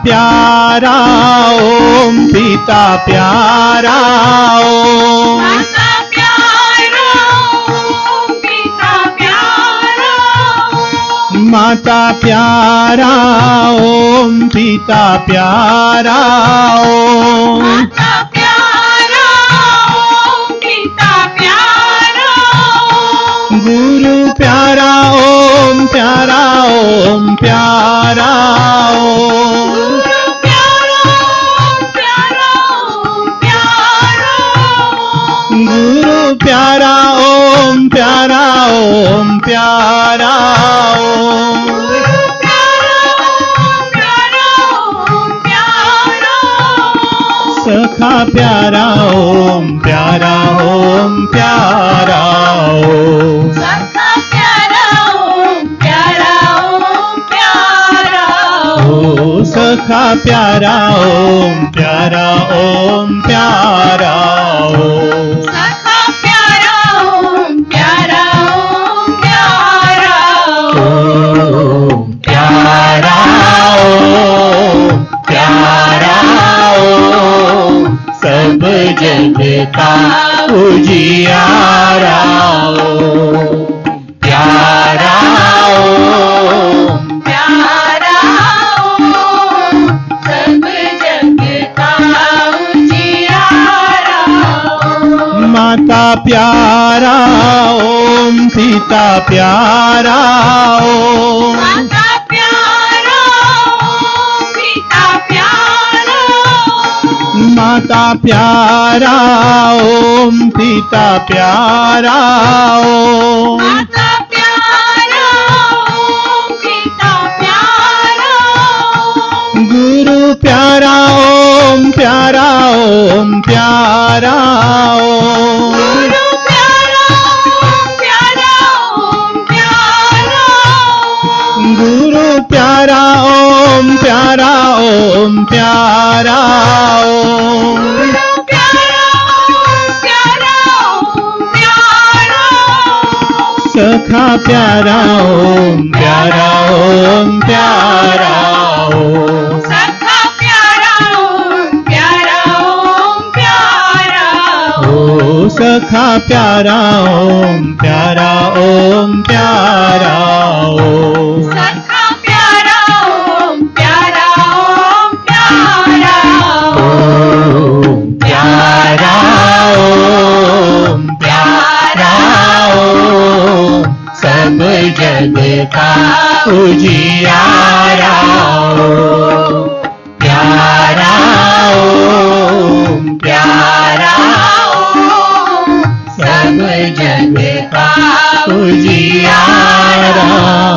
प्यारा ओम पिता प्यारा ओम माता प्यारा ओम पिता प्यारा ओम माता प्यारा ओम पिता प्यारा ओम माता प्यारा ओम पिता प्यारा ओम गुरु प्यारा ओम प्यारा ओम प्यारा ओम गुरु प्यारा ओम प्यारा ओम प्यारा ओम गुरु प्यारा ओम प्यारा ओम प्यारा ओम गुरु प्यारा ओम प्यारा ओम प्यारा ओम सखा प्यारा ओम प्यारा ओम प्यारा ओम सखा प्यारा ओम प्यारा ओम प्यारा ओ सखा प्यारा ओम प्यारा ओम प्यारा ओम सखा प्यारा ओम प्यारा ओम प्यारा ओम प्यारा ओम प्यारा ओम सब जग का उजियारा ओम प्यारा ओम प्यारा ओम सब जग का उजियारा ओम माता प्यारा ओम पिता प्यारा ओम माता प्यारा ओम पिता प्यारा ओम माता प्यारा ओम पिता प्यारा ओम माता प्यारा ओम पिता प्यारा ओम गुरु प्यारा ओम प्यारा ओम प्यारा ओम गुरु प्यारा ओम प्यारा ओम प्यारा ओम गुरु प्यारा ओम प्यारा ओम प्यारा ओम गुरु प्यारा ओम प्यारा ओम प्यारा ओम सखा प्यारा ओम प्यारा ओम प्यारा ओम सखा प्यारा ओम प्यारा ओम प्यारा ओ सखा प्यारा ओम प्यारा ओम प्यारा ओम सखा प्यारा ओम प्यारा ओम प्यारा ओम प्यारा ओम प्यारा ओम सब जग का उजियारा ओम प्यारा ओम प्यारा ओम सब जग का उजियारा